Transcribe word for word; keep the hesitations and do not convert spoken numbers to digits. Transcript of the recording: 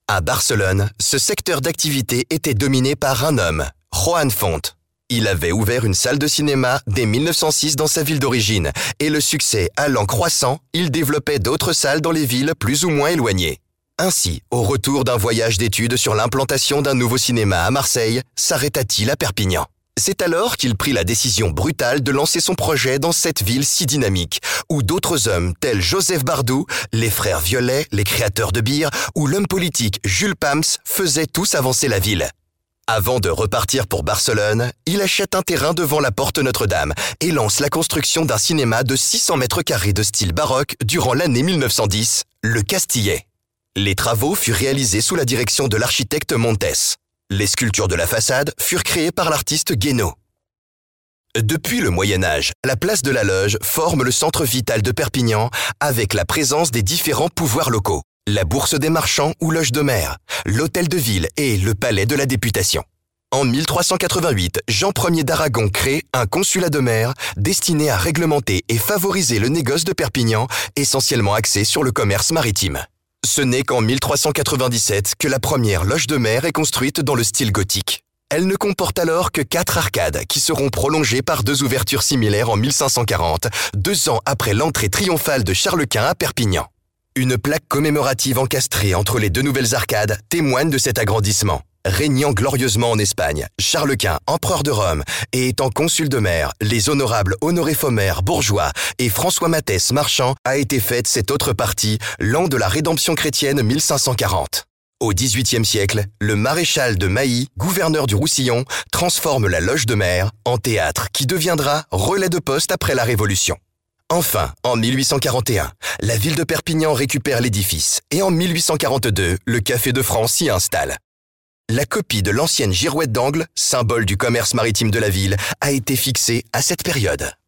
À Barcelone, ce secteur d'activité était dominé par un homme, Joan Font. Il avait ouvert une salle de cinéma dès mille neuf cent six dans sa ville d'origine et le succès allant croissant, il développait d'autres salles dans les villes plus ou moins éloignées. Ainsi, au retour d'un voyage d'études sur l'implantation d'un nouveau cinéma à Marseille, s'arrêta-t-il à Perpignan. C'est alors qu'il prit la décision brutale de lancer son projet dans cette ville si dynamique, où d'autres hommes tels Joseph Bardou, les frères Violet, les créateurs de bière, ou l'homme politique Jules Pams faisaient tous avancer la ville. Avant de repartir pour Barcelone, il achète un terrain devant la porte Notre-Dame et lance la construction d'un cinéma de six cents mètres carrés de style baroque durant l'année mille neuf cent dix, le Castillet. Les travaux furent réalisés sous la direction de l'architecte Montes. Les sculptures de la façade furent créées par l'artiste Guénaud. Depuis le Moyen-Âge, la place de la Loge forme le centre vital de Perpignan avec la présence des différents pouvoirs locaux, la bourse des marchands ou loge de maire, l'hôtel de ville et le palais de la députation. En mille trois cent quatre-vingt-huit, Jean Ier d'Aragon crée un consulat de mer destiné à réglementer et favoriser le négoce de Perpignan, essentiellement axé sur le commerce maritime. Ce n'est qu'en mille trois cent quatre-vingt-dix-sept que la première loge de mer est construite dans le style gothique. Elle ne comporte alors que quatre arcades qui seront prolongées par deux ouvertures similaires en mille cinq cent quarante, deux ans après l'entrée triomphale de Charles Quint à Perpignan. Une plaque commémorative encastrée entre les deux nouvelles arcades témoigne de cet agrandissement. Régnant glorieusement en Espagne, Charles Quint, empereur de Rome, et étant consul de mer, les honorables Honoré Fomer, bourgeois, et François Mathès, marchand, a été faite cette autre partie, l'an de la rédemption chrétienne mille cinq cent quarante. Au dix-huitième siècle, le maréchal de Mailly, gouverneur du Roussillon, transforme la loge de mer en théâtre qui deviendra relais de poste après la Révolution. Enfin, en mille huit cent quarante et un, la ville de Perpignan récupère l'édifice et en mille huit cent quarante-deux, le Café de France s'y installe. La copie de l'ancienne girouette d'angle, symbole du commerce maritime de la ville, a été fixée à cette période.